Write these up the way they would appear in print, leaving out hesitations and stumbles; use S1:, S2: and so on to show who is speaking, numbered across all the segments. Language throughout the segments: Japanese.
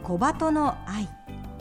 S1: 小鳩の愛。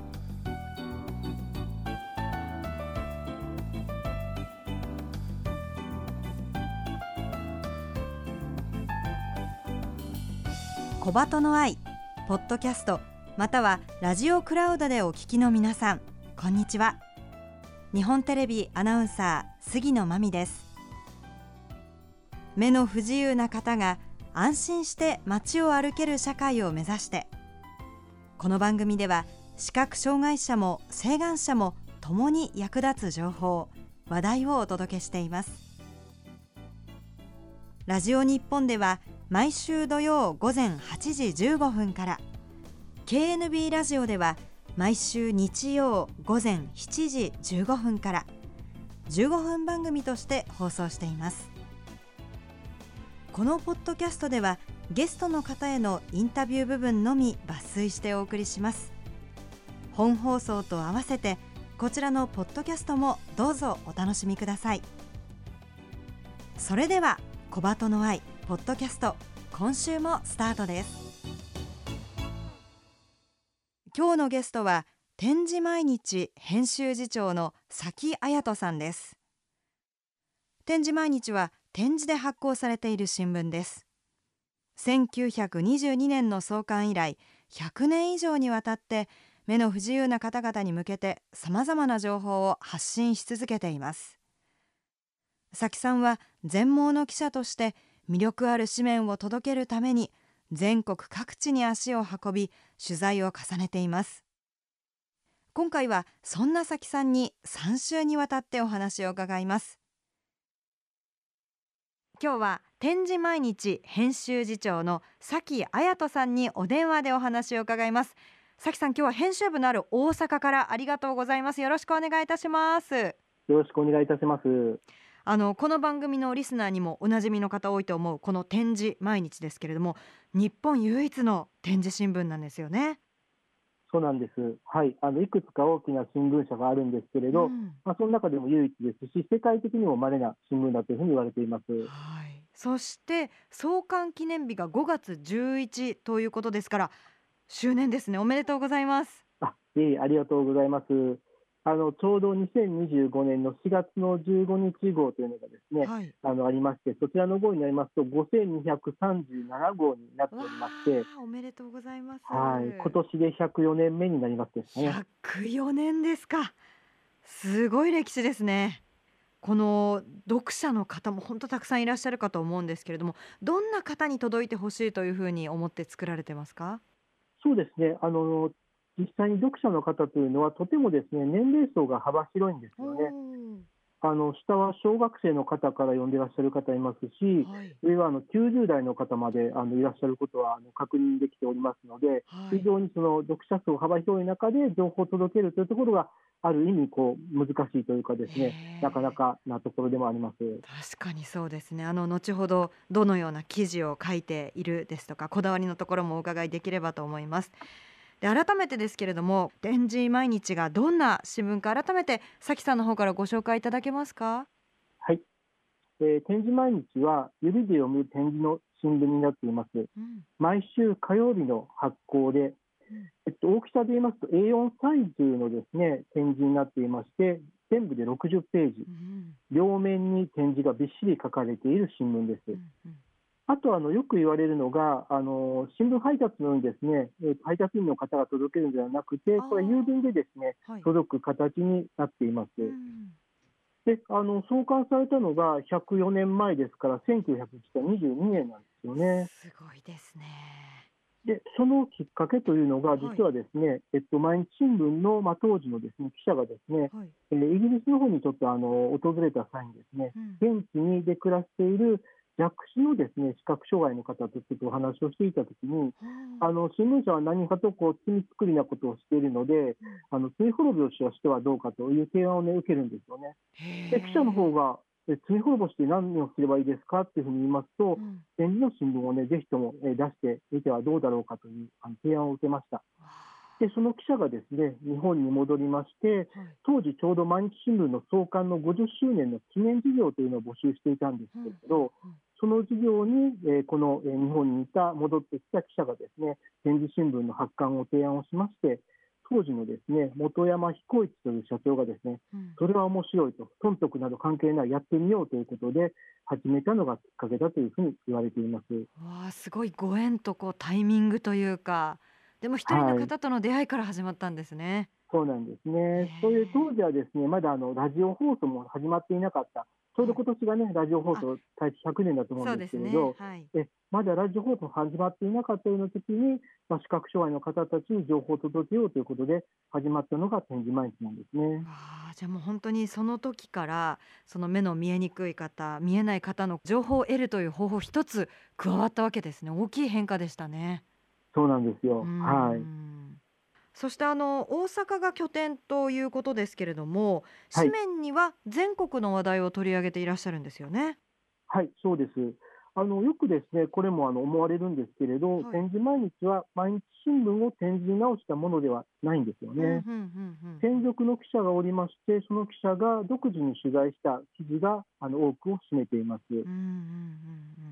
S1: 小鳩の愛ポッドキャストまたはラジオクラウドでお聞きの皆さん、こんにちは。日本テレビアナウンサー杉野真美です。目の不自由な方が安心して街を歩ける社会を目指して、この番組では視覚障害者も晴眼者も共に役立つ情報、話題をお届けしています。ラジオ日本では毎週土曜午前8時15分から、 KNB ラジオでは毎週日曜午前7時15分から15分番組として放送しています。このポッドキャストではゲストの方へのインタビュー部分のみ抜粋してお送りします。本放送と合わせてこちらのポッドキャストもどうぞお楽しみください。それでは小鳩の愛ポッドキャスト、今週もスタートです。今日のゲストは点字毎日編集次長の佐木彩人さんです。点字毎日は点字で発行されている新聞です。1922年の創刊以来100年以上にわたって目の不自由な方々に向けて様々な情報を発信し続けています。佐木さんは全盲の記者として魅力ある紙面を届けるために全国各地に足を運び取材を重ねています。今回はそんな佐木さんに3週にわたってお話を伺います。今日は点字毎日編集次長の佐木彩人さんにお電話でお話を伺います。佐木さん、今日は編集部のある大阪からありがとうございます。よろしくお願いいたします。
S2: よろしくお願いいたします。
S1: この番組のリスナーにもおなじみの方多いと思うこの点字毎日ですけれども、日本唯一の点字新聞なんですよね。
S2: そうなんです。はい、いくつか大きな新聞社があるんですけれど、その中でも唯一ですし、世界的にも稀な新聞だというふうに言われています。
S1: はい、そして創刊記念日が5月11ということですから、周年ですね。おめでとうございます。
S2: ありがとうございます。ちょうど2025年の4月の15日号というのがですね、
S1: はい、
S2: ありまして、そちらの号になりますと5237号になっておりまして、
S1: おめでとうございます。
S2: はい、今年で104年目になりますですね。
S1: 104年ですか。すごい歴史ですね。この読者の方も本当たくさんいらっしゃるかと思うんですけれども、どんな方に届いてほしいというふうに思って作られてますか？
S2: そうですね。実際に読者の方というのはとてもですね、年齢層が幅広いんですよね。下は小学生の方から読んでいらっしゃる方いますし、
S1: はい、
S2: 上は90代の方までいらっしゃることは確認できておりますので、非常にその読者層幅広い中で情報を届けるというところがある意味難しいというかですね、なかなかなところでもあります。
S1: 確かにそうですね。後ほどどのような記事を書いているですとか、こだわりのところもお伺いできればと思います。で、改めてですけれども、点字毎日がどんな新聞か、改めて佐木さんの方からご紹介いただけますか？
S2: はい、点字毎日は指で読む点字の新聞になっています。毎週火曜日の発行で、大きさで言いますと A4 サイズのですね、点字になっていまして、全部で60ページ、両面に点字がびっしり書かれている新聞です。あとよく言われるのが新聞配達のようにですね、配達員の方が届けるのではなくて、これは郵便でですね、届く形になっています。で創刊されたのが104年前ですから、1922年なんですよね。
S1: すごいですね。
S2: でそのきっかけというのが実はですね、毎日新聞の、当時のですね、記者がですね、イギリスの方にちょっと訪れた際にですね、現地にで暮らしている弱視のですね、視覚障害の方とちょっとお話をしていたときに、新聞社は何かと罪作りなことをしているので、罪滅ぼしをしてはどうかという提案を、受けるんですよね。で記者の方が罪滅ぼしで何をすればいいですかというふうに言いますと、点字の新聞をぜひとも出してみてはどうだろうかという提案を受けました。でその記者がですね、日本に戻りまして、当時ちょうど毎日新聞の創刊の50周年の記念事業というのを募集していたんですけれど、 その事業に、この、日本に戻ってきた記者がですね、展示新聞の発刊を提案をしまして、当時のですね、本山彦一という社長がですね、それは面白いと、損得など関係ない、やってみようということで始めたのがきっかけだというふうに言われています。
S1: わあ、すごいご縁とタイミングというか、でも一人の
S2: はい。
S1: 方との出会いから始まったんですね。
S2: そうなんです
S1: へ
S2: ね。そういう当
S1: え。
S2: 時はですね、まだラジオ放送も始まっていなかった、ちょうど
S1: はい。
S2: 今年がね、ラジオ放
S1: あ、
S2: 送開始100年だと思うん
S1: そう
S2: です
S1: ですね。
S2: けれど、
S1: はい。
S2: まだラジオ放送始まっていなかったような時に、視覚障害の方たちに情報を届けようということで始まったのが展示毎日なんですね。
S1: わあ、じゃあもう本当にその時から、その目の見えにくい方、見えない方の情報を得るという方法一つ加わったわけですね。大きい変化でしたね。
S2: そうなんです
S1: うー
S2: よ。はい。
S1: ん。そして大阪が拠点ということですけれども、紙
S2: はい。
S1: 面には全国の話題を取り上げていらっしゃるんですよね。
S2: はい、そうです。よくですね、これも思われるんですけれど、
S1: はい。
S2: 展示毎日は毎日新聞を展示に直したものではないんですよね。
S1: ふんふんふんふんふん。
S2: 専属の記者がおりまして、その記者が独自に取材した記事が多くを占めています。
S1: うんうんうんうん。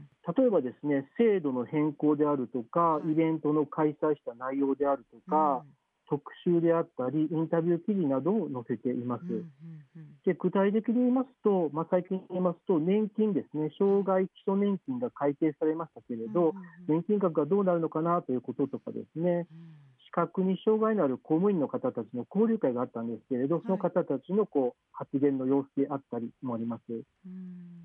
S2: 例えばですね、制度の変更であるとか、
S1: はい。
S2: イベントの開催した内容であるとか、
S1: うん。
S2: 特集であったり、インタビュー記事などを載せています。
S1: うんうんうん。
S2: で、具体的に言いますと、最近言いますと、年金ですね、障
S1: はい。
S2: 害基礎年金が改定されましたけれ
S1: うんうん
S2: ど、
S1: うん。
S2: 年金額がどうなるのかなということとかですね、
S1: うん。
S2: 視覚に障害のある公務員の方たちの交流会があったんですけれど、その
S1: はい。
S2: 方たちの発言の様子であったりもあります。
S1: うん。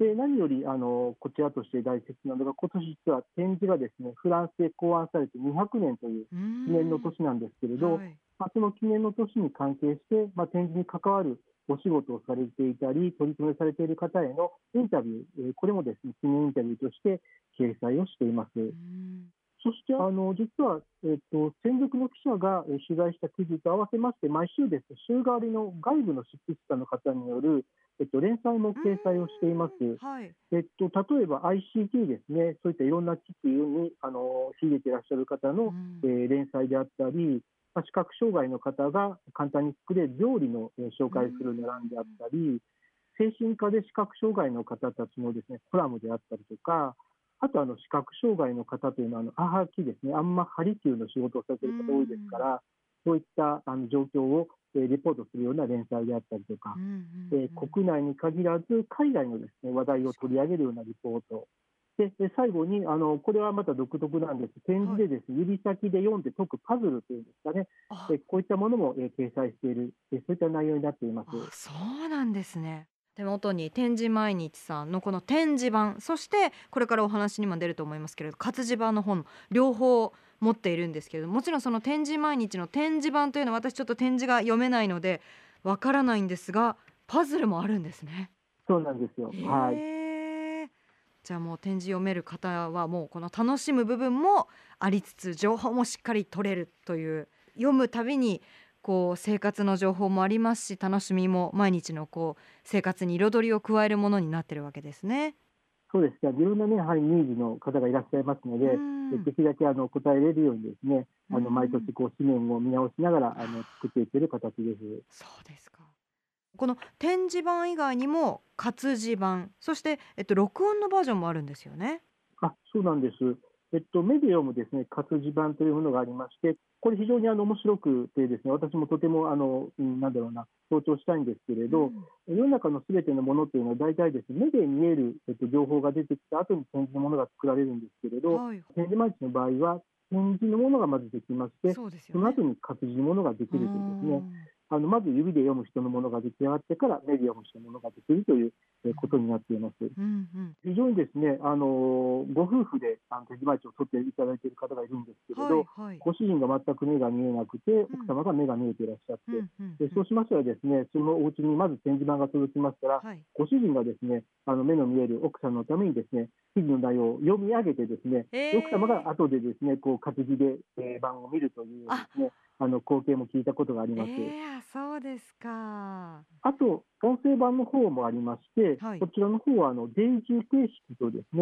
S2: で、何よりこちらとして大切なのが、今年実は展示がですね、フランスで考案されて200年という
S1: うー
S2: 記念の
S1: ん。
S2: 年なんですけれど、
S1: はい。
S2: その記念の年に関係して、展示に関わるお仕事をされていたり、取り組みされている方へのインタビュー、これもですね、記念インタビューとして掲載をしています。
S1: うーん。
S2: そして実は、専属の記者が取材した記事と合わせまして、毎週ですね、週替わりの外部の執筆者の方による、連載も
S1: うー
S2: 掲載をしています。
S1: ん。はい。
S2: 例えば ICT ですね、そういったいろんな機器に仕入れていらっしゃる方の、
S1: うん。
S2: 連載であったり、視覚障害の方が簡単に作れる料理の、紹
S1: うー
S2: 介する並んであっ
S1: ん。
S2: たり、精神科で視覚障害の方たちのですね、コラムであったりとか、あと視覚障害の方というのはアハキですね、あんまハリキューの仕事をされて
S1: うー
S2: いる方多いですか
S1: ん。
S2: ら、そういった状況をレポートするような連載であったりとか、
S1: うんうんうん。
S2: 国内に限らず海外のですね、話題を取
S1: 確かに。
S2: り上げるようなリポート。最後にこれはまた独特なんです。展示
S1: はい。
S2: でですね、指先で読んで解くパズルというんですかね。
S1: あ、
S2: こういったものも掲載している、そういった内容になっています。
S1: そうなんですね。手元に展示毎日さんのこの展示版、そしてこれからお話にも出ると思いますけれど、活字版の本両方持っているんですけれど、もちろんその展示毎日の展示版というのは私ちょっと展示が読めないのでわからないんですが、パズルもあるんですね。
S2: そうなんですよ。はい。
S1: へえ。じゃあもう展示読める方はもうこの楽しむ部分もありつつ、情報もしっかり取れるという、読むたびに生活の情報もありますし、楽しみも毎日の生活に彩りを加えるものになってるわけですね。
S2: そうですか。いろんなね、やはりニーズの方がいらっしゃいますの
S1: う
S2: で、
S1: ん。
S2: できるだけ答えれるようにですね、
S1: う
S2: 毎年
S1: ん。
S2: 紙面を見直しながら作って
S1: あ、
S2: いける形です。
S1: そうですか。この展示版以外にも活字版、そして、録音のバージョンもあるんですよね。
S2: そうなんです。メディアもですね、活字版というものがありまして、これ非常に面白くてですね、私もとてもなんだろうな、強調したいんですけれど、
S1: うん。
S2: 世の中のすべてのものというのは大体ですね、目で見える情報が出てきた後に展示のものが作られるんですけれど、
S1: はい。
S2: 展示毎日の場合は、展示のものがまずできまして、
S1: そうですよね。
S2: その後に活字のものができ
S1: うー
S2: るというですね、
S1: ん。
S2: まず指で読む人のものが出来上がってから目で読む人のものができるということになっています。
S1: うんうん。
S2: 非常にですね、ご夫婦で手仕舞市を取っていただいている方がいるんですけれど、
S1: はいはい。
S2: ご主人が全く目が見えなくて、
S1: うん。
S2: 奥様が目が見えていらっしゃって、
S1: うんうんうん。
S2: そうしましたらですね、そのお家にまず展示板が届きましたら、
S1: はい。
S2: ご主人がですね、目の見える奥さんのためにですね、記事の内容を読み上げてですね、で奥様
S1: ええ。
S2: が後でですね、活字で版を見るというよう
S1: あ、
S2: ですね、光景も聞いたことがあります。
S1: そうですか。
S2: あと、音声版の方もありまして、
S1: はい。
S2: こちらの方はデイジー形式とですね、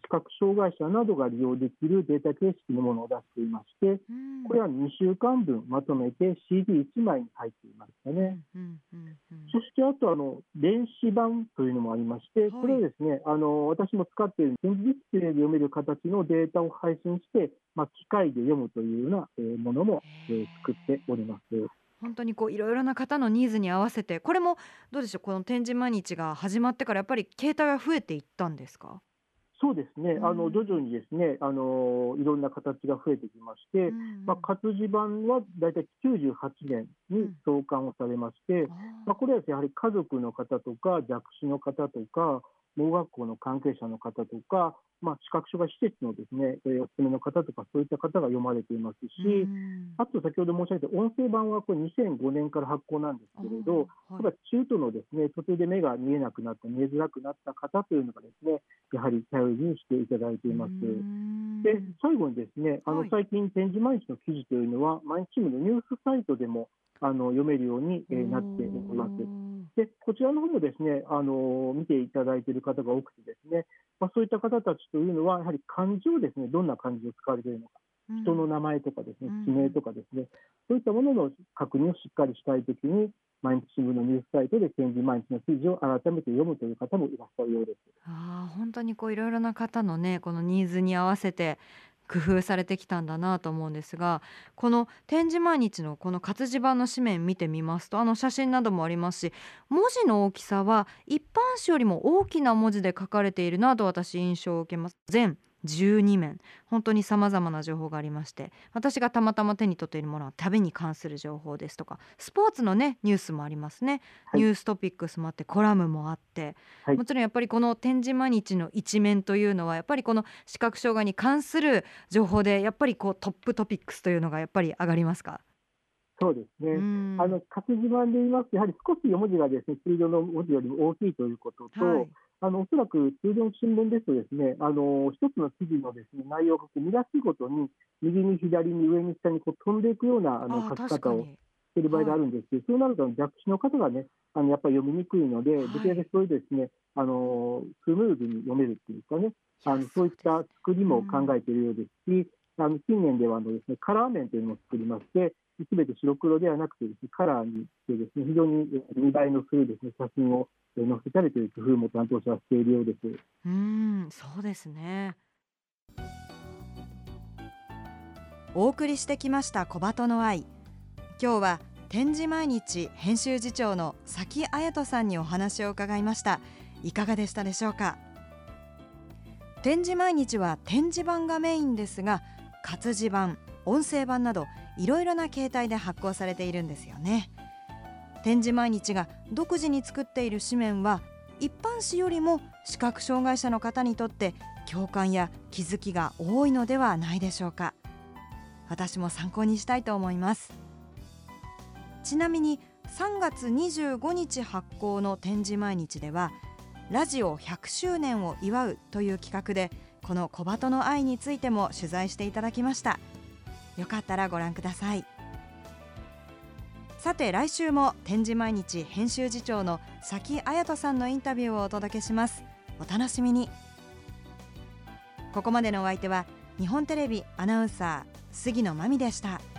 S2: 視覚障害者などが利用できるデータ形式のものを出していまして、これは2週間分まとめて CD1 枚に入っていましたね。そしてあと電子版というのもありまして、これはですね、私も使っている展示ディスプレイで読める形のデータを配信して、機械で読むというようなものも作っております。
S1: 本当にいろいろな方のニーズに合わせて、これもどうでしょう、この展示毎日が始まってからやっぱり携帯は増えていったんですか？
S2: そうですね、徐々にですね、いろんな形が増えてきまして、活字版はだいたい98年に創刊をされまして、これはやはり家族の方とか弱視の方とか盲学校の関係者の方とか、視覚障害施設のですね、お勤めの方とかそういった方が読まれていますし、あと先ほど申し上げた音声版はこれ2005年から発行なんですけれど、ただ中途のですね、途中で目が見えなくなった見えづらくなった方というのがですね、やはり頼りにしていただいています。で、最後にですね、最近展示毎日の記事というのは毎日新聞のニュースサイトでも読めるようになっております。で、こちらの方もですね、見ていただいている方が多くてですね、そういった方たちというのはやはり漢字をですね、どんな漢字を使われているのか、人の名前とかですね、地名とかですね、そういったものの確認をしっかりしたいときに毎日新聞のニュースサイトで展示毎日の記事を改めて読むという方もいらっしゃるようです。
S1: 本当にいろいろな方のね、このニーズに合わせて工夫されてきたんだなと思うんですが、この展示毎日のこの活字版の紙面見てみますと、写真などもありますし、文字の大きさは一般紙よりも大きな文字で書かれているなと私印象を受けます。全12面、本当に様々な情報がありまして、私がたまたま手に取っているものは旅に関する情報ですとか、スポーツのねニュースもありますね、ニューストピックスもあって、コラムもあって、もちろんやっぱりこの展示毎日の一面というのはやっぱりこの視覚障害に関する情報でやっぱりトップトピックスというのがやっぱり上がりますか？
S2: そうですね、活字版で言いますと、やはり少し文字がですね、通常の文字よりも大きいということと、おそらく通常の新聞ですとですね、一つの記事のですね、内容が見出しごとに右に左に上に下に飛んでいくような書き方をしている場合があるんですけど、そうなると弱視の方がね、やっぱり読みにくいので、できるだけそういうですね、スムーズに読めるっていうかね、そういった作りも考えているようですし、近年ではですね、カラー面というのを作りまして、すべて白黒ではなくてですね、カラーにしてですね、非常に見栄えのするですね、写真を載せたりという工夫も担当者はしているようです。
S1: そうですね。お送りしてきました小鳩の愛。今日は展示毎日編集次長の佐木彩人さんにお話を伺いました。いかがでしたでしょうか？展示毎日は展示版がメインですが、活字版、音声版などいろいろな形態で発行されているんですよね。展示毎日が独自に作っている紙面は一般紙よりも視覚障害者の方にとって共感や気づきが多いのではないでしょうか。私も参考にしたいと思います。ちなみに3月25日発行の展示毎日ではラジオ100周年を祝うという企画でこの小鳩の愛についても取材していただきました。よかったらご覧ください。さて来週も展示毎日編集次長の佐木彩人さんのインタビューをお届けします。お楽しみに。ここまでのお相手は日本テレビアナウンサー杉野真美でした。